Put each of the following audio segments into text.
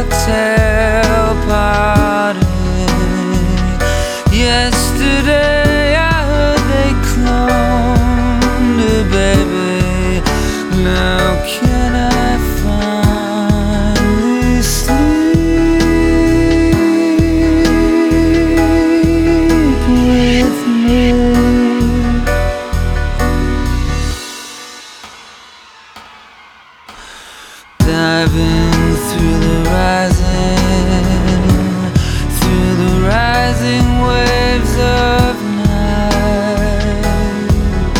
cocktail party. Yesterday I heard they cloned a baby. Now can I finally sleep with me? Diving through the rising waves of night,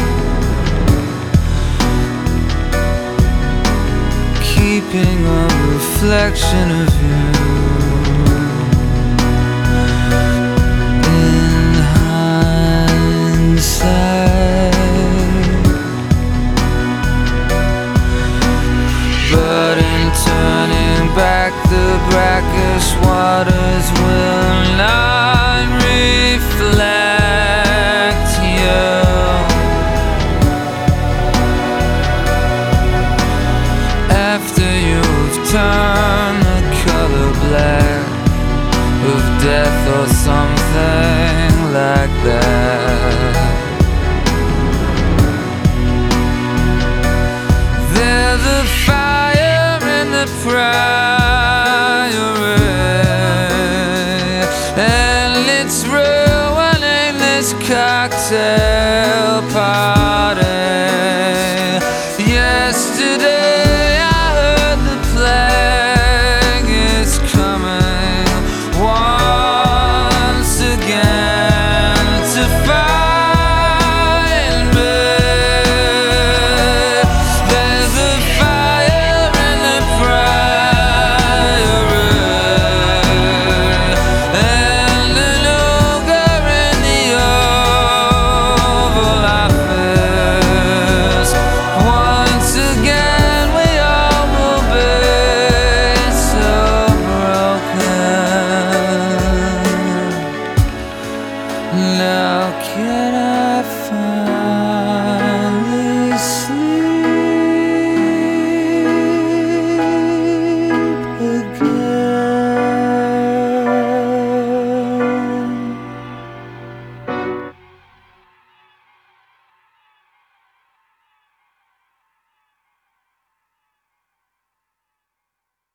keeping a reflection of you in hindsight. But in turning back, the brackish waters will not reflect you. After you've turned the color black of death or something like that. There's a fire in the pride